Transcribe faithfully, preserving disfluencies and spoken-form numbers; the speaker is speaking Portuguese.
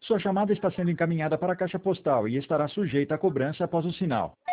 Sua chamada está sendo encaminhada para a caixa postal e estará sujeita a cobrança após o sinal.